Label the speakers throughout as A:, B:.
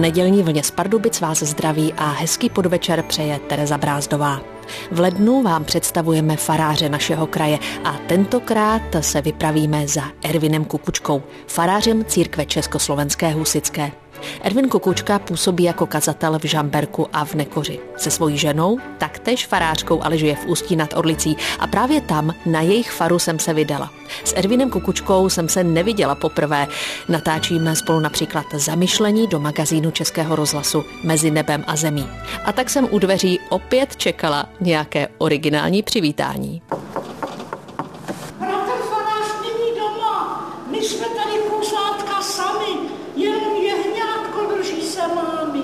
A: nedělní vlně z Pardubic vás zdraví a hezký podvečer přeje Tereza Brázdová. V lednu vám představujeme faráře našeho kraje a tentokrát se vypravíme za Ervinem Kukučkou, farářem církve Československé husitské. Ervin Kukučka působí jako kazatel v Žamberku a v Nekoři. Se svojí ženou, taktéž farářkou, ale žije v Ústí nad Orlicí a právě tam na jejich faru jsem se vydala. S Ervinem Kukučkou jsem se neviděla poprvé. Natáčíme spolu například Zamyšlení do magazínu Českého rozhlasu Mezi nebem a zemí. A tak jsem u dveří opět čekala nějaké originální přivítání.
B: Bratr farář není doma, my jsme tady posádka sami, jenom jehňátko drží se mámy.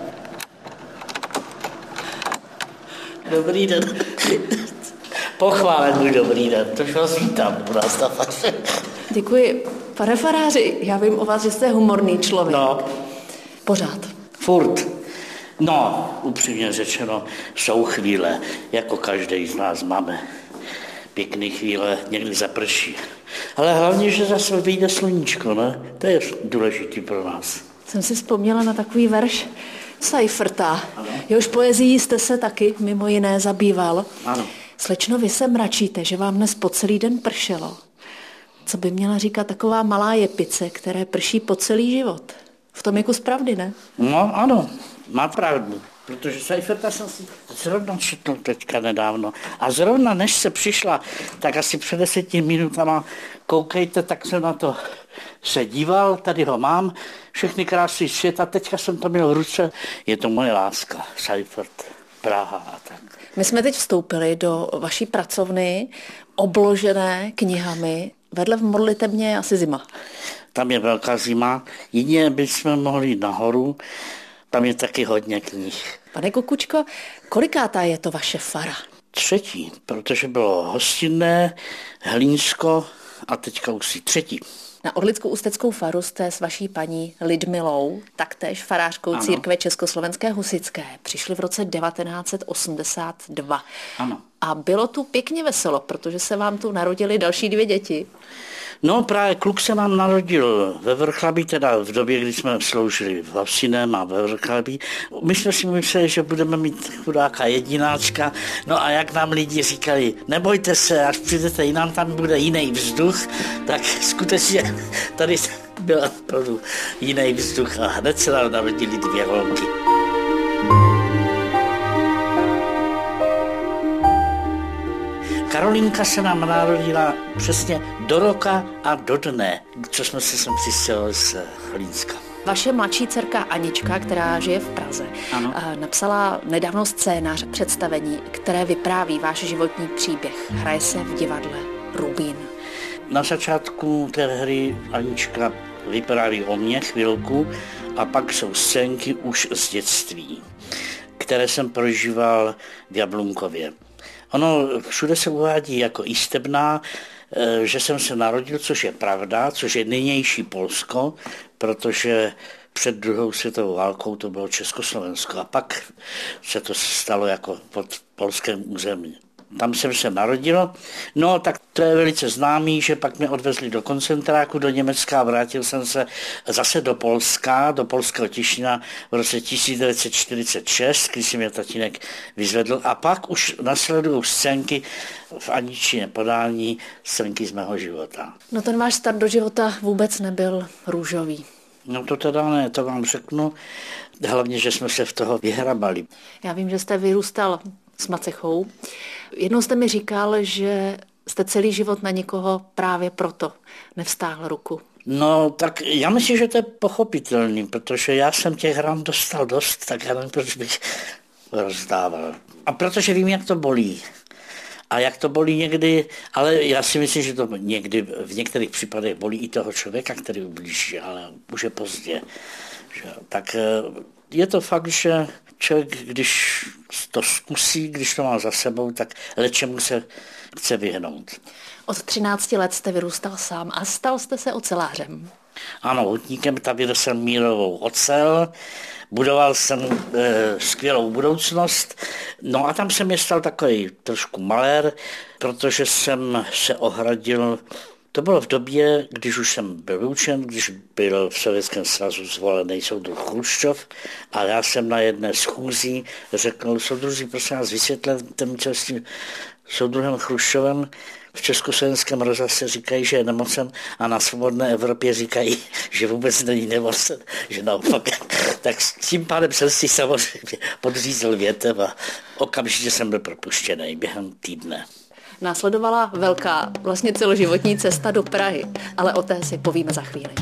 C: Dobrý den. Pochválen můj dobrý den, tož vás vítám u nás na faře.
A: Děkuji. Pane faráři, já vím o vás, že jste humorný člověk.
C: No.
A: Pořád.
C: Furt. No, upřímně řečeno, jsou chvíle, jako každý z nás máme. Pěkný chvíle, někdy zaprší. Ale hlavně, že zase vyjde sluníčko, ne? To je důležitý pro nás.
A: Jsem si vzpomněla na takový verš Seiferta. Jehož poezií jste se taky mimo jiné zabýval.
C: Ano.
A: Slečno, vy se mračíte, že vám dnes po celý den pršelo. Co by měla říkat taková malá jepice, které prší po celý život? V tom je kus pravdy, ne?
C: No ano, má pravdu. Protože Seiferta jsem si zrovna četl teďka nedávno. A zrovna než se přišla, tak asi před 10 minutama, koukejte, tak jsem na to se díval, tady ho mám, všechny krásy světa, teďka jsem to měl v ruce. Je to moje láska, Seifert, Praha a tak.
A: My jsme teď vstoupili do vaší pracovny, obložené knihami. Vedle v modlitebně je asi zima.
C: Tam je velká zima, jedině bychom mohli jít nahoru, tam je taky hodně knih.
A: Pane Kukučko, kolikátá je to vaše fara?
C: 3., protože bylo Hostinné, Hlínsko a teďka už si 3.
A: Na Orlickou ústeckou faru jste s vaší paní Lidmilou, taktéž farářkou církve Československé husitské, přišli v roce 1982.
C: Ano.
A: A bylo tu pěkně veselo, protože se vám tu narodili další 2 děti.
C: No právě kluk se nám narodil ve Vrchlabí, teda v době, kdy jsme sloužili v Hosinem a ve Vrchlabí. My jsme si mysleli, že budeme mít chudáka jedináčka, no a jak nám lidi říkali, nebojte se, až přijdete jinam, tam bude jiný vzduch, tak skutečně tady byl opravdu jiný vzduch a hned se nám narodili 2 holky. Karolínka se nám narodila přesně do roka a do dne, co jsme se sem přistěhovali z Hlínska.
A: Vaše mladší dcerka Anička, která žije v Praze, napsala nedávno scénář představení, které vypráví váš životní příběh. Hraje se v divadle Rubín.
C: Na začátku té hry Anička vypráví o mně chvilku a pak jsou scénky už z dětství, které jsem prožíval v Jablunkově. Ono všude se uvádí jako Jistebná, že jsem se narodil, což je pravda, což je nynější Polsko, protože před 2. světovou válkou to bylo Československo a pak se to stalo jako pod polském území. Tam jsem se narodil, no tak to je velice známý, že pak mě odvezli do koncentráku, do Německa a vrátil jsem se zase do Polska, do polského Tišina v roce 1946, když si mě tatínek vyzvedl a pak už nasledují scénky v Aničině podání, scénky z mého života.
A: No ten váš start do života vůbec nebyl růžový.
C: No to teda ne, to vám řeknu, hlavně, že jsme se v toho vyhrabali.
A: Já vím, že jste vyrůstal s macechou. Jednou jste mi říkal, že jste celý život na někoho právě proto nevstáhl ruku.
C: No, tak já myslím, že to je pochopitelný, protože já jsem těch ran dostal dost, tak já nevím, proč bych rozdával. A protože vím, jak to bolí. A jak to bolí někdy, ale já si myslím, že to někdy v některých případech bolí i toho člověka, který ublíží, ale už je pozdě. Tak je to fakt, že člověk, když to zkusí, když to má za sebou, tak lečemu se chce vyhnout.
A: Od 13 let jste vyrůstal sám a stal jste se ocelářem.
C: Ano, hutníkem stavěl jsem mírovou ocel, budoval jsem skvělou budoucnost, no a tam jsem je stal takový trošku malér, protože jsem se ohradil To bylo v době, když už jsem byl vyučen, když byl v Sovětském svazu zvolený soudruh Chruščov a já jsem na jedné schůzi řekl, soudruzi, prosím vás, vysvětlete mi, co s tím soudruhem Chruščovem. V československém rozhlase říkají, že je nemocen a na Svobodné Evropě říkají, že vůbec není nemocen, že naopak. Tak s tím pádem jsem si samozřejmě podřízl větev a okamžitě jsem byl propuštěný během týdne.
A: Následovala velká, vlastně celoživotní cesta do Prahy, ale o té si povíme za chvíli.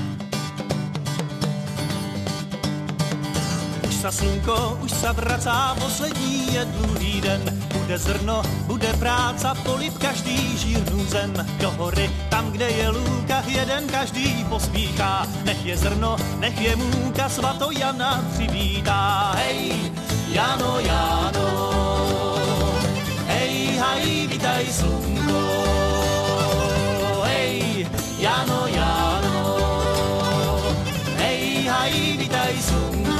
D: Už sa slunko, už sa vracá, poslední je dlouhý den. Bude zrno, bude práca, polit každý žírnu zem. Do hory, tam, kde je lůka, jeden každý pospíchá. Nech je zrno, nech je můka, svato Jana přivítá. Hej, Jano, Jano, hej, haj, vitaj slunko. Hej, Jano, Jano, hej, haj, vitaj slunko.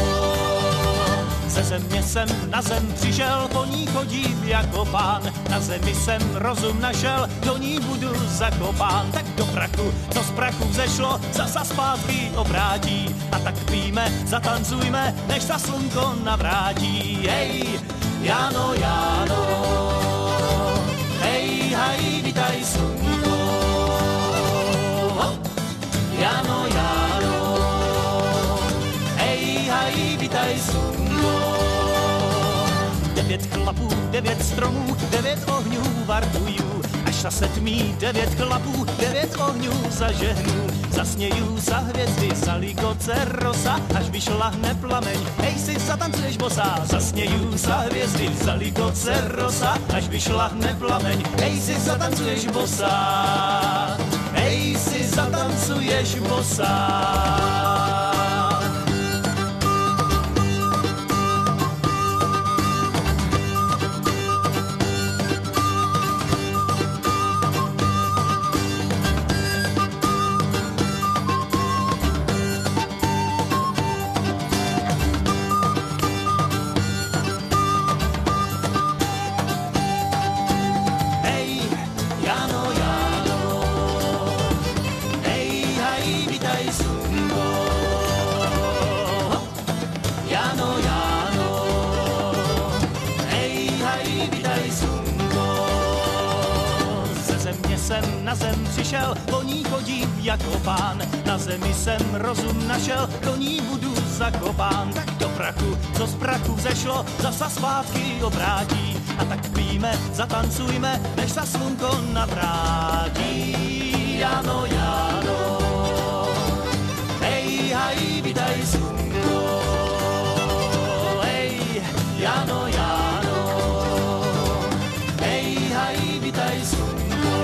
D: Ze země jsem na zem přišel, po ní chodím jako pán. Na zemi jsem rozum našel, do ní budu zakopán. Tak do prachu, co z prachu vzešlo, zasa zpátky obrátí. A tak píme, zatancujme, než sa slunko navrátí. Hej, Jano, Jano, hej, haj, vitaj slunko. Jano, Jano, hej, haj, vitaj slunko. 9 chlapů, 9 stromů, 9 ohňů vartuju. Až sa setmí 9 chlapů, 9 ohňů zažehnu. Zasněju za hvězdy, za ligoce rosa, až vyšlahne plameň, hej si zatancuješ bosa. Zasněju za hvězdy, za ligoce rosa, až vyšlahne plameň, hej si zatancuješ bosa. Hej si zatancuješ bosa. Na zem přišel, po ní chodím jako pán. Na zemi jsem rozum našel, do ní budu zakopán. Tak do prachu, co z prachu vzešlo, zasa zpátky obrátí. A tak píme, zatancujme, než sa slunko navrátí. Jano, Jano, hej, haj, vitaj slunko. Hej, Jano, Jano, hej, haj, vitaj slunko.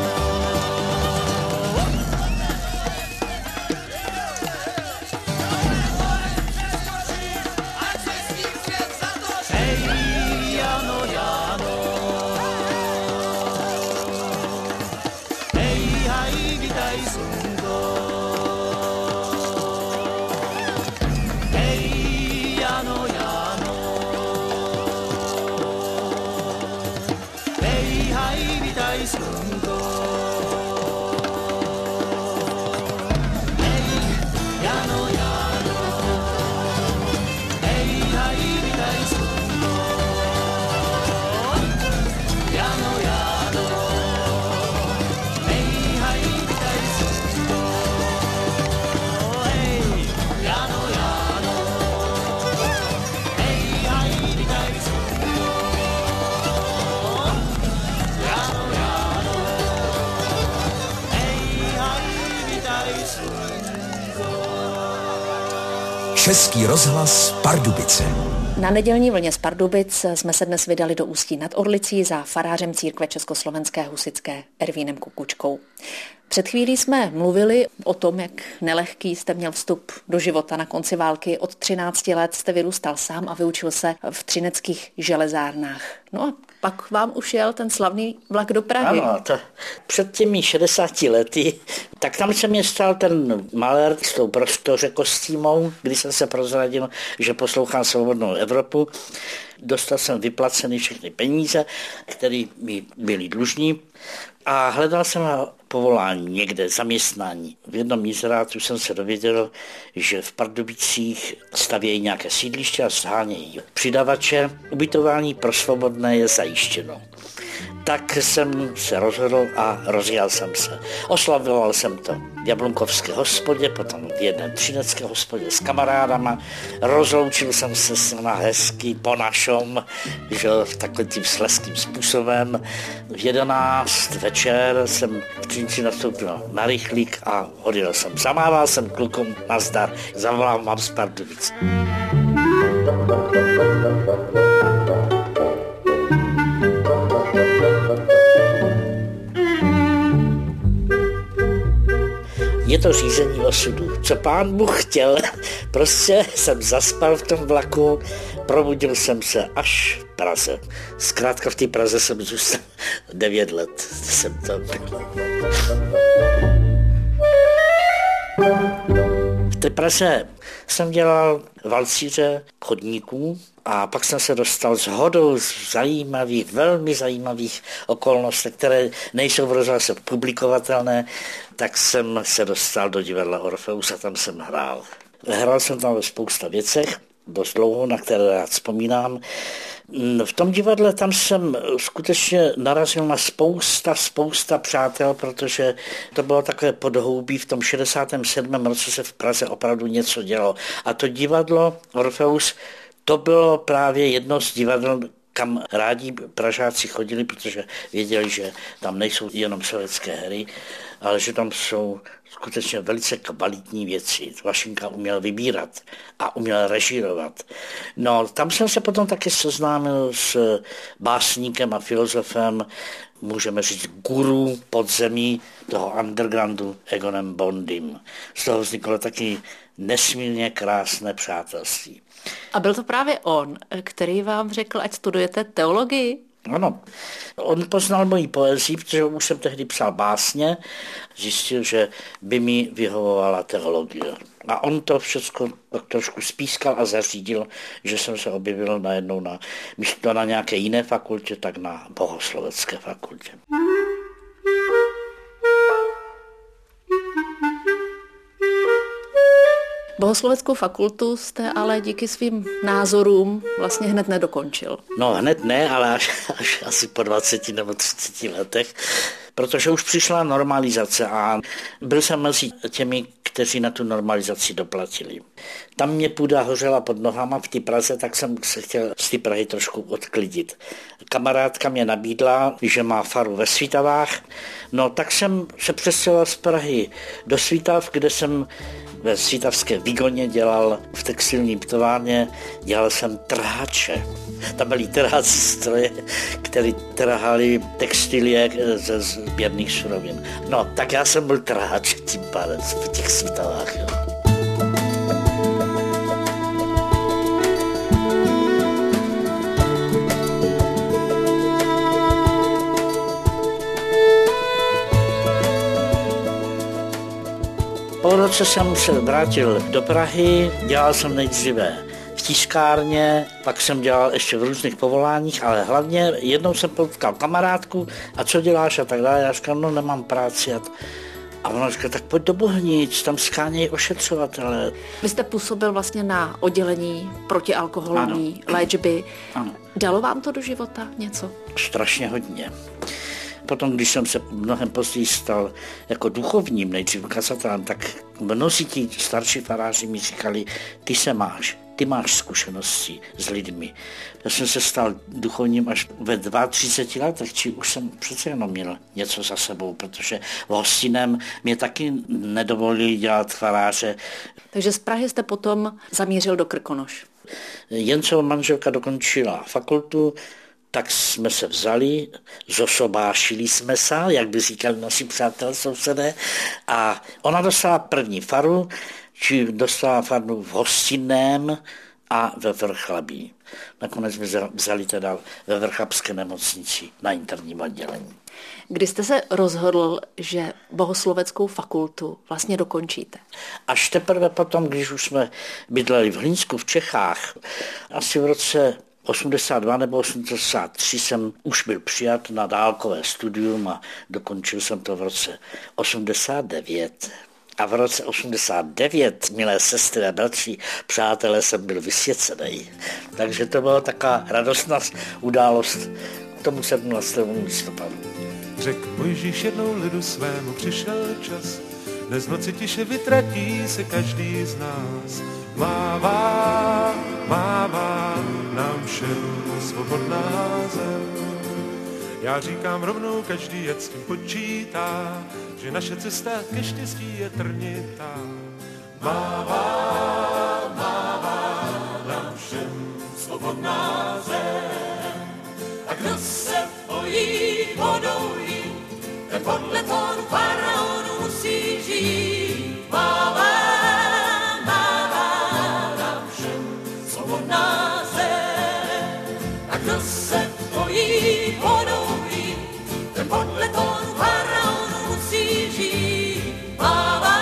E: Český rozhlas Pardubice.
A: Na nedělní vlně z Pardubic jsme se dnes vydali do Ústí nad Orlicí za farářem církve československé husitské Ervínem Kukučkou. Před chvílí jsme mluvili o tom, jak nelehký jste měl vstup do života na konci války. Od 13 let jste vyrůstal sám a vyučil se v třineckých železárnách. No a pak vám už jel ten slavný vlak do Prahy.
C: Ano, to před těmi 60 lety, tak tam se mě stal ten malér s tou prostořekostýmou, kdy jsem se prozradil, že poslouchám Svobodnou Evropu. Dostal jsem vyplacený všechny peníze, které mi byly dlužní. A hledal jsem povolání, někde zaměstnání. V jednom inzerátu jsem se dověděl, že v Pardubicích stavějí nějaké sídliště a shánějí přidavače. Ubytování pro svobodné je zajištěno. Tak jsem se rozhodl a rozjel jsem se. Oslavoval jsem to v Jablunkovské hospodě, potom v jedné třinecké hospodě s kamarádama. Rozloučil jsem se s nima hezky po našom, že takhle tím slezským způsobem. V 11 večer jsem v Třinci nastoupil na rychlík a odjel jsem. Zamával jsem klukům nazdar, zavolám vám z Pardubic. Je to řízení osudu. Co pán Bůh chtěl, prostě jsem zaspal v tom vlaku, probudil jsem se až v Praze. Zkrátka v té Praze jsem zůstal 9 let. Jsem tam byl. V té Praze jsem dělal valcíře chodníků a pak jsem se dostal shodou z zajímavých, velmi zajímavých okolností, které nejsou v rozhlase publikovatelné, tak jsem se dostal do divadla Orfeus a tam jsem hrál. Hrál jsem tam ve spousta věcech, dost dlouho, na které rád vzpomínám. V tom divadle tam jsem skutečně narazil na spousta přátel, protože to bylo takové podhoubí. V tom 67. roce se v Praze opravdu něco dělo. A to divadlo Orfeus, to bylo právě jedno z divadel, kam rádi Pražáci chodili, protože věděli, že tam nejsou jenom sovětské hry, ale že tam jsou skutečně velice kvalitní věci. Vašinka uměl vybírat a uměl režírovat. No, tam jsem se potom taky seznámil s básníkem a filozofem, můžeme říct guru podzemí toho undergroundu Egonem Bondym. Z toho vzniklo taky nesmírně krásné přátelství.
A: A byl to právě on, který vám řekl, ať studujete teologii?
C: Ano, on poznal moji poezii, protože už jsem tehdy psal básně, zjistil, že by mi vyhovovala teologie. A on to všechno trošku spískal a zařídil, že jsem se objevil najednou místo na nějaké jiné fakultě, tak na bohoslovecké fakultě.
A: Bohosloveckou fakultu jste ale díky svým názorům vlastně hned nedokončil.
C: No hned ne, ale až asi po 20 nebo 30 letech, protože už přišla normalizace a byl jsem mezi těmi, kteří na tu normalizaci doplatili. Tam mě půda hořela pod nohama v té Praze, tak jsem se chtěl z té Prahy trošku odklidit. Kamarádka mě nabídla, že má faru ve Svitavách, no tak jsem se přestěhoval z Prahy do Svitav, kde jsem ve svitavské Vigoně dělal v textilním továrně, dělal jsem trhače. Tam byly trhací stroje, které trhali textilie ze sběrných surovin. No, tak já jsem byl trhač tím pádem v těch Svitavách. Jo. Po roce jsem se vrátil do Prahy, dělal jsem nejdříve v tiskárně, pak jsem dělal ještě v různých povoláních, ale hlavně jednou jsem potkal kamarádku a co děláš a tak dále. Já říkal, no nemám práci. A ona říkala, tak pojď do Bohnic, tam skánějí ošetřovatele.
A: Vy jste působil vlastně na oddělení protialkoholní léčby.
C: Ano.
A: Dalo vám to do života něco?
C: Strašně hodně. Potom, když jsem se mnohem později stal jako duchovním, nejdřív kazatelem, tak mnozí ti starší faráři mi říkali, ty máš zkušenosti s lidmi. Já jsem se stal duchovním až ve 32 letech, či už jsem přece jenom měl něco za sebou, protože v hostinem mě taky nedovolili dělat faráře.
A: Takže z Prahy jste potom zamířil do Krkonoš.
C: Jencova manželka dokončila fakultu, tak jsme se vzali, zosobášili jsme se, jak by říkali naši přátelé sousedé, a ona dostala první faru, či dostala faru v Hostinném a ve Vrchlabí. Nakonec jsme vzali teda ve Vrchlabské nemocnici na interním oddělení.
A: Kdy jste se rozhodl, že bohosloveckou fakultu vlastně dokončíte?
C: Až teprve potom, když už jsme bydleli v Hlinsku v Čechách, asi v roce 82 nebo 83 jsem už byl přijat na dálkové studium a dokončil jsem to v roce 89. A v roce 89, milé sestry a další přátelé, jsem byl vysvěcený. Takže to byla taková radostná událost k tomu 17. listopadu.
F: Řekl Mojžíš jednou lidu svému, přišel čas, dnes v noci tiše vytratí se každý z nás. Mává, mává nám všem svobodná zem. Já říkám rovnou, každý ať s tím počítá, že naše cesta ke štěstí je trnitá. Mává, mává nám všem svobodná zem.
G: A kdo se bojí vodou jít, ten podle tónu faraonu musí žít. Mává, mává nám všem svobodná zem. A kdo se bojí vodou jít, ten podle tónu faraonu musí žít. Mává,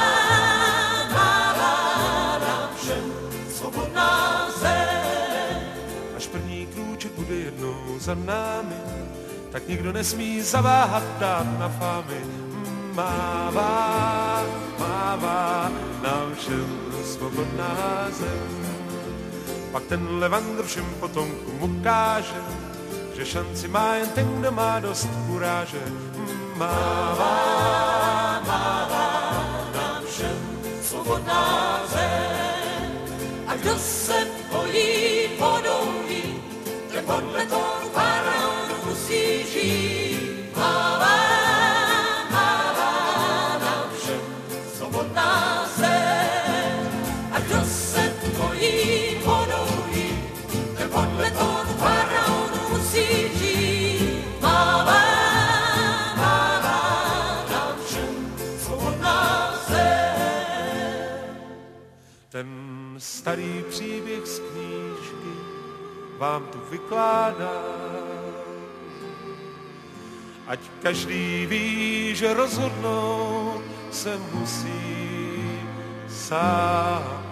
G: mává nám všem svobodná zem.
F: Až první krůček bude jednou za námi, tak nikdo nesmí zaváhat dát na fámy. Mává, mává nám všem svobodná zem. Pak ten Levandr všem potomkům ukáže, že šanci má jen ten, kdo má dost kuráže. Mává, mává nám všem svobodná zem.
G: A kdo se bojí vodou jít, ten podle tónu faraonu musí žít. Mává, mává nám všem svobodná zem. A kdo se bojí vodou jít, ten podle tónu faraonu musí žít. Mává, mává nám všem svobodná zem.
F: Ten starý příběh z knížky vám tu vykládám. Ať každý ví, že rozhodnout se musí sám.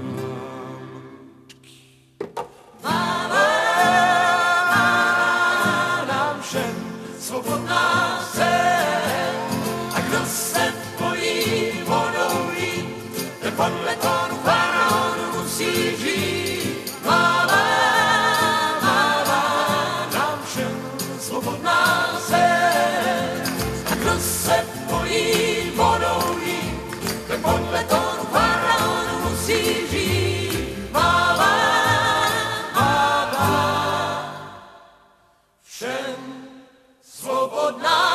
G: Nám všem svobodná zem. A kdo se bojí vodou jít, ten podle tónu faraonu musí žít. Mává, mává nám všem svobodná zem. A kdo se bojí vodou jít, ten podle tónu faraonu musí žít. Mává, mává všem svobodná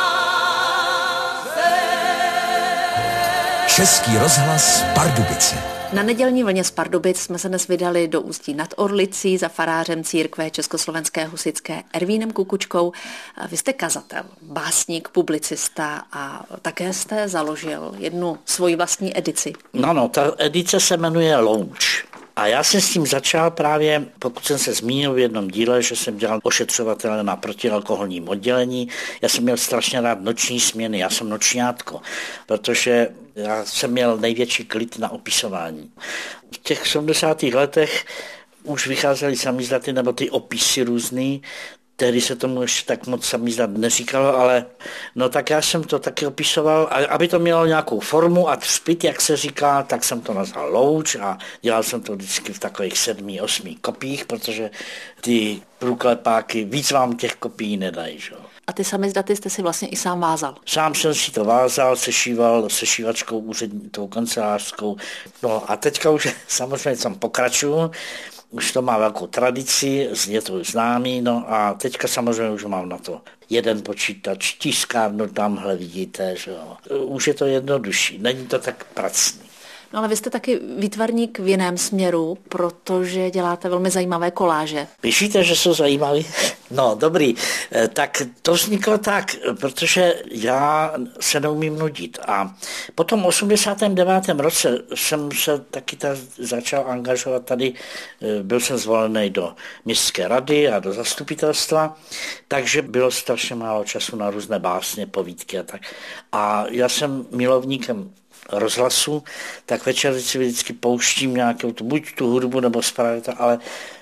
G: zem.
E: Český rozhlas Pardubice.
A: Na nedělní vlně z Pardubic jsme se dnes vydali do Ústí nad Orlicí za farářem církve československé husitské Ervínem Kukučkou. Vy jste kazatel, básník, publicista a také jste založil jednu svoji vlastní edici.
C: No, ta edice se jmenuje Louč. A já jsem s tím začal právě, pokud jsem se zmínil v jednom díle, že jsem dělal ošetřovatele na protialkoholním oddělení. Já jsem měl strašně rád noční směny, já jsem nočňátko, protože já jsem měl největší klid na opisování. V těch 70. letech už vycházely samizdaty nebo ty opisy různý, tehdy se tomu ještě tak moc samizdat neříkalo, ale no tak já jsem to taky opisoval, a aby to mělo nějakou formu a třpit, jak se říká, tak jsem to nazval Louč a dělal jsem to vždycky v takových 7-8 kopiích, protože ty průklepáky, víc vám těch kopií nedají, že?
A: A ty samizdaty jste si vlastně i sám vázal.
C: Sám jsem si to vázal, sešíval sešívačkou úřednitou kancelářskou. No a teďka už samozřejmě tam pokračuju. Už to má velkou tradici, je to známý, no a teďka samozřejmě už mám na to jeden počítač, tiskárnu tamhle vidíte, že jo. Už je to jednodušší, není to tak pracný.
A: No ale vy jste taky výtvarník v jiném směru, protože děláte velmi zajímavé koláže.
C: Píšíte, že jsou zajímavý? No, dobrý. Tak to vzniklo tak, protože já se neumím nudit. A po tom 89. roce jsem se taky začal angažovat tady. Byl jsem zvolený do městské rady a do zastupitelstva, takže bylo strašně málo času na různé básně, povídky a tak. A já jsem milovníkem rozhlasu, tak večer si vždycky pouštím nějakou buď tu hudbu nebo zprávy, ale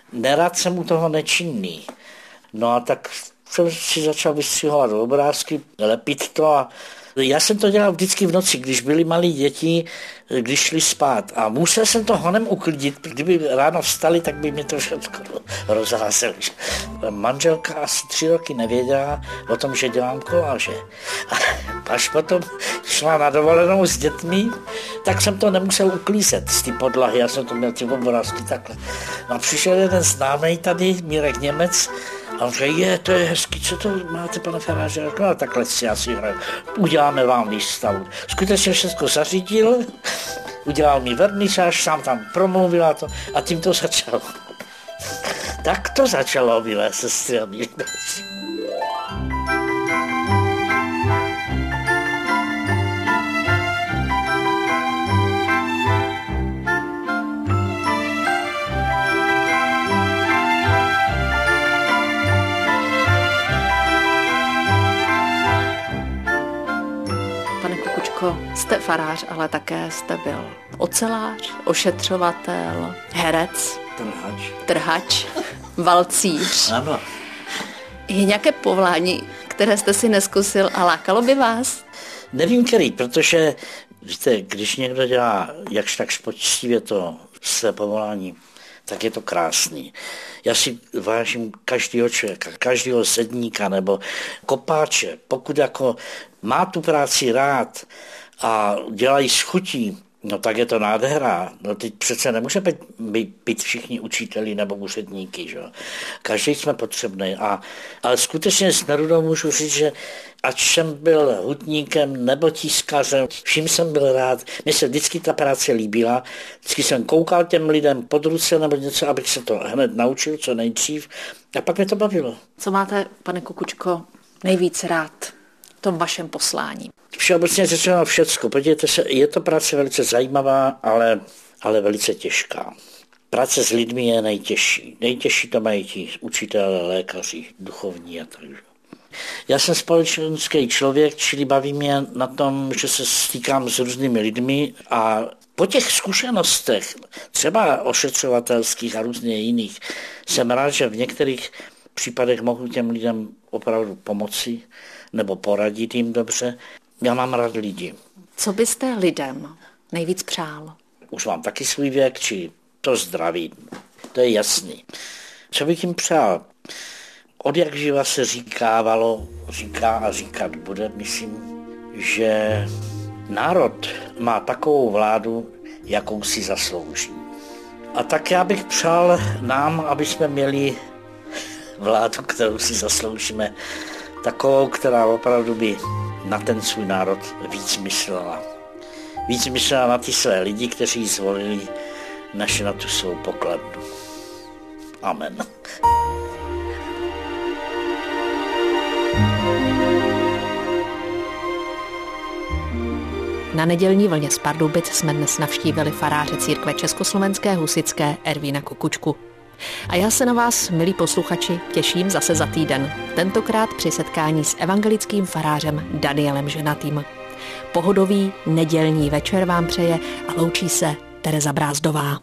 C: nerad jsem u toho nečinný. No a tak jsem si začal vystřihovat obrázky, lepit to a já jsem to dělal vždycky v noci, když byly malí děti, když šli spát. A musel jsem to honem uklidit, kdyby ráno vstali, tak by mě to všechno rozházeli. Manželka asi 3 roky nevěděla o tom, že dělám koláže. A až potom šla na dovolenou s dětmi, tak jsem to nemusel uklízet z té podlahy. Já jsem to měl ty obrázky takhle. No a přišel jeden známej tady, Mirek Němec, a on říká, to je hezký, co to máte, pane faráře? No takhle si asi hraju. Uděláme vám výstavu. Skutečně všechno zařídil, udělal mi vernisáž, sám tam promluvil a tím to začalo. Tak to začalo, milé sestry a milí bratři.
A: Jste farář, ale také jste byl ocelář, ošetřovatel, herec, trhač, valcíř.
C: Ano.
A: Je nějaké povolání, které jste si neskusil a lákalo by vás?
C: Nevím který, protože víte, když někdo dělá jakž tak poctivě to své povolání, tak je to krásný. Já si vážím každého člověka, každého sedníka nebo kopáče, pokud jako má tu práci rád a dělají s chutí, no tak je to nádhera. No teď přece nemůže být všichni učiteli nebo úředníky, že? Každý jsme potřebný. Ale skutečně s Nerudou můžu říct, že ať jsem byl hutníkem nebo tiskařem, vším jsem byl rád. Mně se vždycky ta práce líbila. Vždycky jsem koukal těm lidem pod ruce nebo něco, abych se to hned naučil co nejdřív. A pak mě to bavilo.
A: Co máte, pane Kukučko, nejvíc rád v tom vašem poslání?
C: Všeobecně řečeno všecko. Podívejte se, je to práce velice zajímavá, ale velice těžká. Práce s lidmi je nejtěžší. Nejtěžší to mají ti učitelé, lékaři, duchovní a tak. Já jsem společenský člověk, čili baví mě na tom, že se stýkám s různými lidmi a po těch zkušenostech, třeba ošetřovatelských a různě jiných, jsem rád, že v některých případech mohu těm lidem opravdu pomoci nebo poradit jim dobře. Já mám rád lidi.
A: Co byste lidem nejvíc přál?
C: Už mám taky svůj věk, či to zdraví. To je jasný. Co bych jim přál? Od jak živa se říká a říkat bude, myslím, že národ má takovou vládu, jakou si zaslouží. A tak já bych přál nám, aby jsme měli vládu, kterou si zasloužíme, takovou, která opravdu by na ten svůj národ víc myslela. Víc myslela na ty své lidi, kteří zvolili naše na tu svou pokladnu. Amen.
A: Na nedělní vlně z Pardubic jsme dnes navštívili faráře církve československé husitské Ervína Kukučku. A já se na vás, milí posluchači, těším zase za týden. Tentokrát při setkání s evangelickým farářem Danielem Ženatým. Pohodový nedělní večer vám přeje a loučí se Tereza Brázdová.